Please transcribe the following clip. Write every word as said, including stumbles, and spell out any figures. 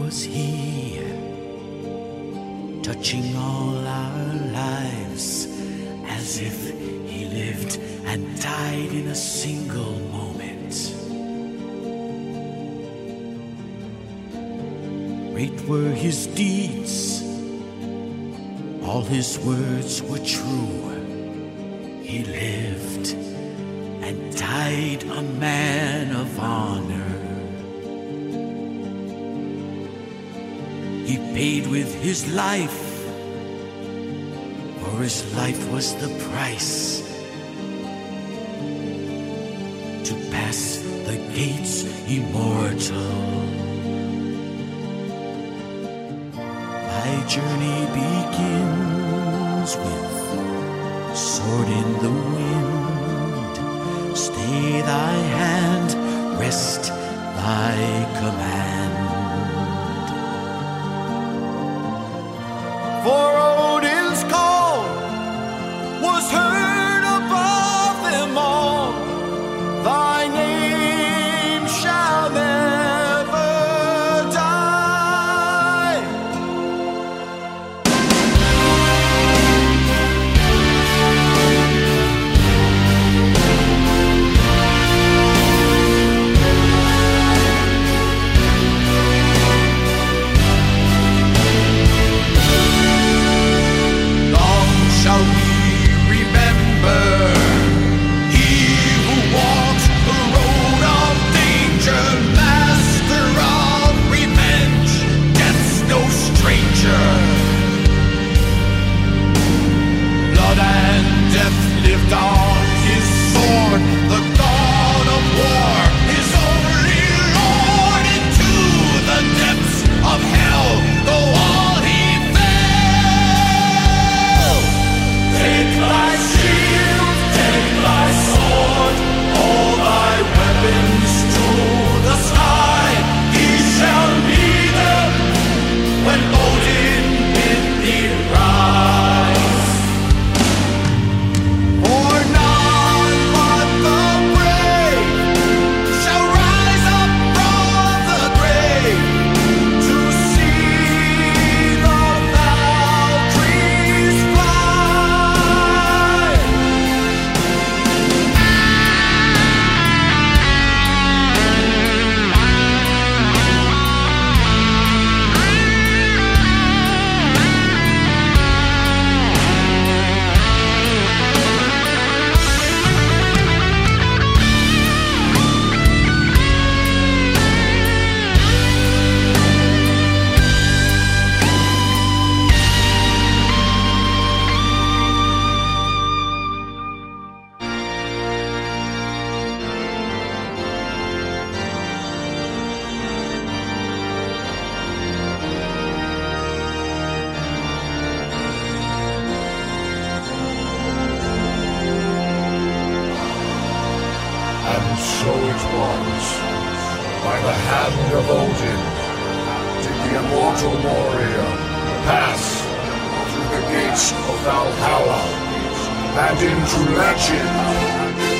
was he, touching all our lives as if he lived and died in a single moment. Great were his deeds, all his words were true. He lived and died a man of honor. He paid with his life, for his life was the price to pass the gates immortal. My journey begins with sword in the wind. Stay thy hand, rest thy command. For Odin's call was heard above them all. Thy name shall never die. Long shall we remember he who walked the road of danger, master of revenge, death's no stranger. Blood and death lived on his sword, the god of war, his only lord. Into the depths of hell, though all he fell. Take thy shield, take thy sword, all thy weapons to the sky. He shall lead them when Odin bid thee rise. For none but the brave shall rise up from the grave to see the Valkyries fly. And so it was, by the hand of Odin, did the immortal warrior pass through the gates of Valhalla and into legend.